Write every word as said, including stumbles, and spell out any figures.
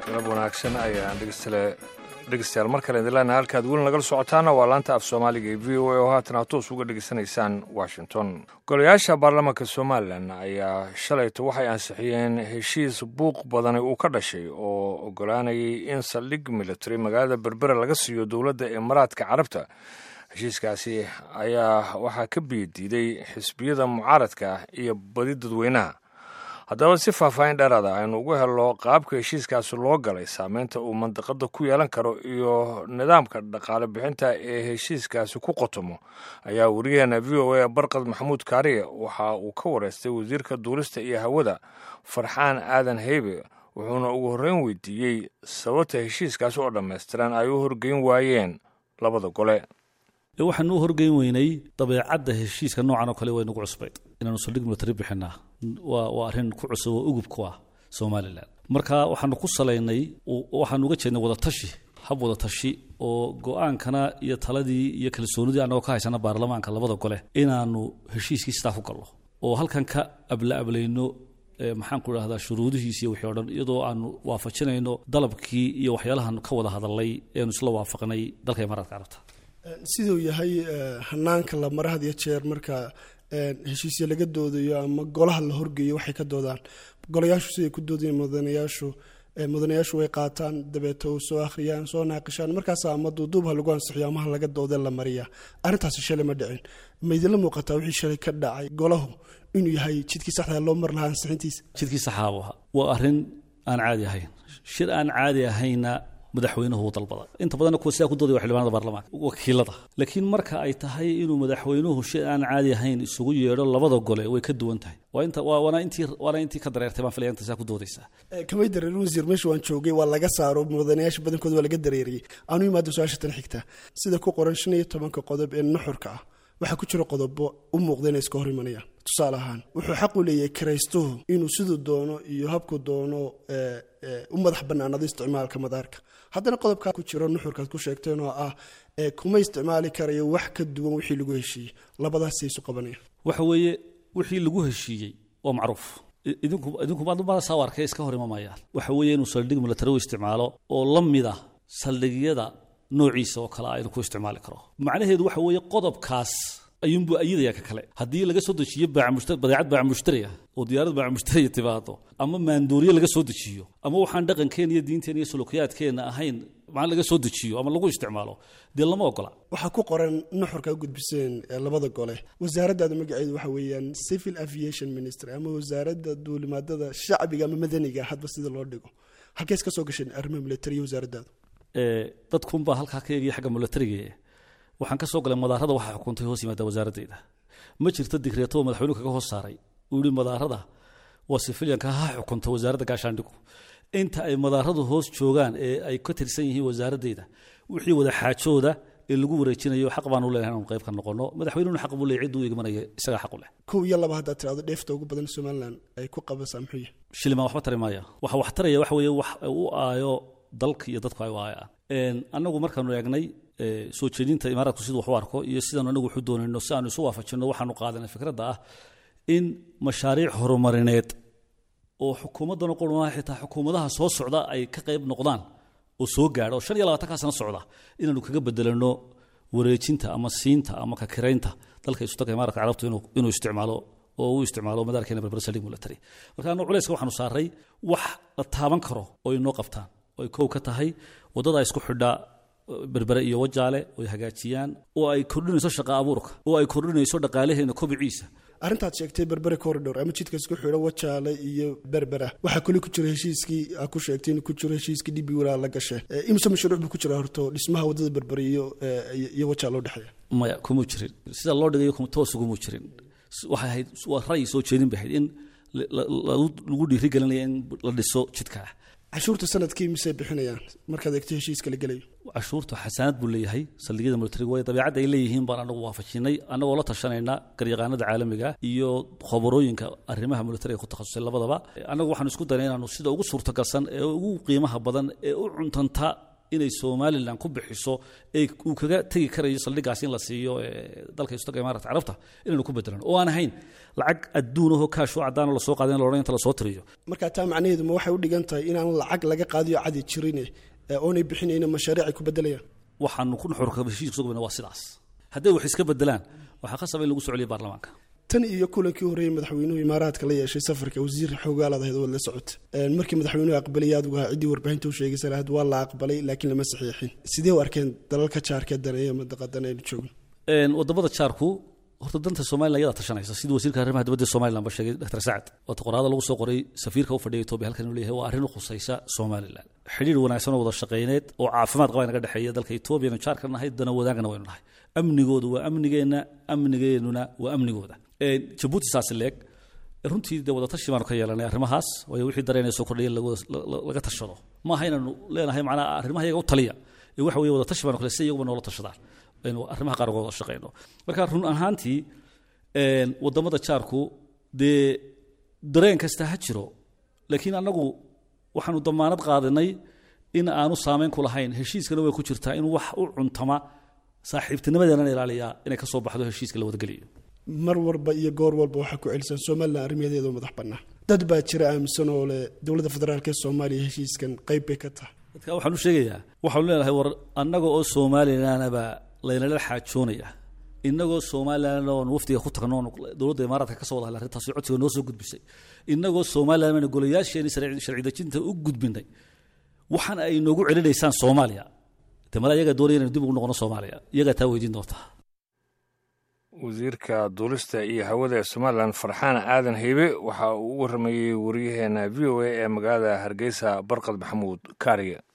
galab wanaagsan ayaan dhegeystayaal mar kale idin leenahay halkaad weli nagala socotaana waa laanta af soomaaliga ee v o a oo haatan toos uga dhegeysanaysaan washington. golayaasha baarlamaanka somalilan ayaa shalayto waxay ansixiyeen heshiis buuq badani uu ka dhashay oo ogolaanayay in saldhig military magaalada berbera laga siiyo dowladda imaaraadka carabta. heshiiskaasi ayaa waxaa ka biyadiiday xisbiyada mucaaradka iyo badi dadweynaha. haddaba si faahfaahin dheeraada aynu ugu helno qaabka heshiiskaasi loo galay, saameynta uu mandiqada ku yeelan karo iyo nidaamka dhaqaale bixinta ee heshiiskaasi ku qotomo, ayaa wariyaheena v o a barqad maxamuud kaariye waxa uu ka wareystay wasiirka duulista iyo hawada farxaan aadan heybe, wuxuuna ugu horreyn weydiiyey sababta heshiiskaasi oo dhammaystiran ay u horgeyn waayeen labada gole. waxaan u horgeyn weynay dabeecadda heshiiska noocan oo kale way nagu cusbayd inaanu saldhig military bixinaa waa waa arrin ku cusub oo ugub ku ah Soomaaliland. marka waxaanu ku salaynay waxaanu uga jeednay wada tashi hab wada tashi oo go'aankana iyo taladii iyo kalsoonidii anagoo ka haysana baarlamaanka labada gole inaanu heshiiskii sidaa ku galno oo halkan ka abla ablayno maxaan ku raahdaa shuruudihiisa iyo wixii oo dhan iyadoo aanu waafajinayno dalabkii iyo waxyaalahan ka wada hadalay eenu isla waafaqnay dalka Imaaraadka Carabta. sidoo yahay hanaanka la marahad iyo jeer marka heshiisyo laga doodayo ama golaha la horgeeyo waxay ka doodaan golayaashu siday ku doodayeen mudanayaashu mudanayaashu way qaataan dabeeto soo akhriyaan soo naaqishaan markaas ama duuduubha lagu ansixiyo ama laga dooda la mariya. arrintaasi shalay ma dhicin, ma idinla muuqataa wixii shalay ka dhacay golahu inuu yahay jidkii saxda loo mar lahaa ansixintiisa? jidkii saxaabaha waa arrin aan caadi ahayn, shir aan caadi ahayna madaxweynuhu dalbada inta badan kuwa sidaa ku dooday xildhibaanada baarlamaanka wakiilada. laakiin marka ay tahay inuu madaxweynuhu shay aan caadi ahayn isugu yeedho labada gole way ka duwan tahay. waa inta waana intii waana intii ka dareertay baan filayaa inta saa ku doodaysa. kamay dareerin wasiir meesha waan joogay waa laga saaro mudanayaasha badankooda waa laga dareeriyay. aanu imaado su'aasha tan xigta sida ku qoran shan iyo tobanka qodob ee nuxurka ah waxa ku jira qodobo u muuqda inay iska hor imanayaan. tusaale ahaan wuxuu xaq u leeyahay kiraystuhu inuu siduu doono iyo habku doono u madax bannaanado isticmaalka madaarka. haddana qodobka ku jira nuxurkaad ku sheegteen oo ah kuma isticmaali karayo wax ka duwan wixii lagu heshiiyey. labadaas isu qabanaya waxa weeye wixii lagu heshiiyey oo macruuf idinku idinku baad ma soo arkay iska hor imamayaan. waxa weeye inuu saldhig military isticmaalo oo la mid ah saldhigyada noociisa oo kale ay ku isticmaali karo. macnaheedu waxa weeye qodobkaas ayuunbu ayidaya ka kale haddii laga soo dejiyo baac mushtari badeecad baac mushtari ah oo diyaarad baac mushtari tibaado ama maandooriye laga soo dejiyo ama waxaan dhaqankeena iyo diinteena iyo sulukiyaadkeena ahayn macna laga soo dejiyo ama lagu isticmaalo dee lama ogola. waxaa ku qoran nuxurka gudbiseen labada gole wasaaradda magaceedu waxa weeyaan civil aviation ministry ama wasaaradda duulimaadada shacbiga ama madaniga hadba sida loo dhigo. halkees ka soo gasheen arrimaha military wasaaradda ee dadkun baa halka ka eegay xagga militariga waxaan ka soo galay madaarada waxa xukuntay hoos yimaada wasaaraddeeda. ma jirto digreeto madaxweynuhu kaga hoos saaray uu yiri madaarada waa civilianka ha xukunta wasaaradda gaashaandhigu. inta ay madaaradu hoos joogaan ee ay ka tirsan yihiin wasaaraddeeda wixii wada xaajooda ee lagu wareejinayo xaq baan u leeyahay inaan qayb ka noqono. madaxweynuhu xaq buu leeyahay cid uu igmanaya isaga xaq u leh. kow iyo laba hadda tiraado dheefta ugu badan Soomaaliland ay ku qabasaa muxuu yahay? shilima waxba tarimaya waxa wax taraya waxa weeye wax uu aayo dalka iyo dadku ay waayaan. een anagu markaanu eegnay soo jeedinta Imaaraadku sidoo wax u arko iyo sidaan anagu wuxuu doonayno si aanu isu waafajino waxaanu qaadanay fikradda ah in mashaariic horumarineed oo xukuumaddan qolmaha xitaa xukuumadaha soo socda ay ka qayb noqdaan oo soo gaadho shan iyo labaatan ka sano socda inaanu kaga bedelano wareejinta ama siinta ama ka kireynta dalka isu taga Imaaraadka Carabta inuu inuu isticmaalo oo uu isticmaalo madaarkeena Berbera saldhig military. marka aanu culayska waxaanu saaray wax la taaban karo oo inoo qabtaan oo ay koow ka tahay wadada isku xidha Berbera iyo Wajaale oo hagaajiyaan oo ay kordhinayso shaqo abuurka oo ay kordhinayso dhaqaalaheena kobciisa. arrintaad sheegtay Berbera corridor ama jidka isku xidha Wajaale iyo Berbera waxa kale ku jira heshiiskii ku sheegtay in ku jira heshiiskii D B wala la gashay imsa mashruuc ku jira horto dhismaha wadada Berbera iyo iyo Wajaale u dhaxeeya maya kuma jirin sida loo dhigayo kuma toos ugu jirin. waxa ahayd waa ray soo jeedin bahayd in lagu dhiirigelinayo in la dhiso jidka. cashuurta sanadkii mise bixinayaan markaad eegto heshiiska la galayo? cashuurta xasaanad buu leeyahay saldhigyada militariga way dabeecad ay leeyihiin baan anagu waafajinay anagoo la tashanayna garyaqaanada caalamiga iyo khabarooyinka arrimaha militariga ku takhasusay labadaba. anagu waxaan isku daynay inaanu sida ugu suurtagalsan ee ugu qiimaha badan ee u cuntanta inay Somaliland ku bixiso ay uu kaga tagi karayo saldhigaas in la siiyo dalka Istaga Imaaraadka Carabta inuu ku bedelan oo aan ahayn lacag adduun oo kaash oo cadaan la soo qaadan la oran inta la soo tiriyo marka taa macnaheedu ma waxay u dhigan tahay in aan lacag laga qaadiyo cadi jirin ee oonay bixinayna mashaariic ku bedelayaan waxaanu ku xurka heshiis soo gudbina waa sidaas haddii wax iska bedelaan waxa khasab in lagu soo celiyo baarlamaanka tan iyo kulankii horeeyay madaxweynuhu Imaaraadka la yeeshay safarka wasiir xoogaalada hay'adda la socod markii madaxweynuhu aqbalay aad uga cidii warbaahinta u sheegay salaad waa la aqbalay laakiin lama saxiixin sidee u arkeen dalalka jaarka daneeya madaqadan ay joogeen een wadamada jaarku horta danta Soomaaliland ayada tashanaysa sidoo wasiirka arrimaha dibadda Soomaaliland ba sheegay Doctor Saad oo taqraada lagu soo qoray safiirka u fadhiyay Itoobiya halkan uu leeyahay waa arrin u khusaysa Soomaaliland xiriir wanaagsan oo wada shaqeyneed oo caafimaad qaba inaga dhaxeeya dalka Itoobiya iyo jaarka nahay dana wadaagana waynu nahay amnigoodu waa amnigeena amnigeenuna waa amnigooda ee Djibouti saasileeg runtii de wada tashi baan ka yeelanay arrimahaas way wixii dareenayso kordhiyay laga tashado ma haynaanu leenahay macna arrimaha iyaga u taliya ee waxa weeye wada tashi baan kale si iyagu noola tashadaan inuu arrimaha qaar uga shaqeyno marka run ahaantii een wadamada jaarku de dareen kasta ha jiro laakiin anagu waxaanu damaanad qaadanay in aanu saameyn ku lahayn heshiiskana way ku jirtaa in wax u cuntama saaxiibtinimadeena ilaaliya inay ka soo baxdo heshiiska la wada galiyo mar walba iyo goor walba waxa ku celisan Soomaaliland arrimaheedu madax bannaan dad baa jira aaminsan oo leh dawladda federaalka Soomaaliya heshiiskan qayb bay ka tahay dadka waxaan u sheegayaa waxaan leeyahay war annaga oo Soomaaliland ba leeyahay la xaajoonaya inagoo Soomaaliland oo waftiga ku tagno dawladda Imaaraadka ka soo wada hadlay arrintaas codsiga noo soo gudbisay inagoo Soomaaliland ma golayaasheena sharci dejinta u gudbinay waxaan ay noogu celinaysaan Soomaaliya tamara iyaga doonayeen dib ugu noqono Soomaaliya iyaga taa weydiin doonta wasiirka duulista iyo hawada ee Somaliland Farxaan Aadan Haybe waxa uu u warramayay wariyaheena V O A ee magaalada Hargeysa Barqad Maxamuud Kaariye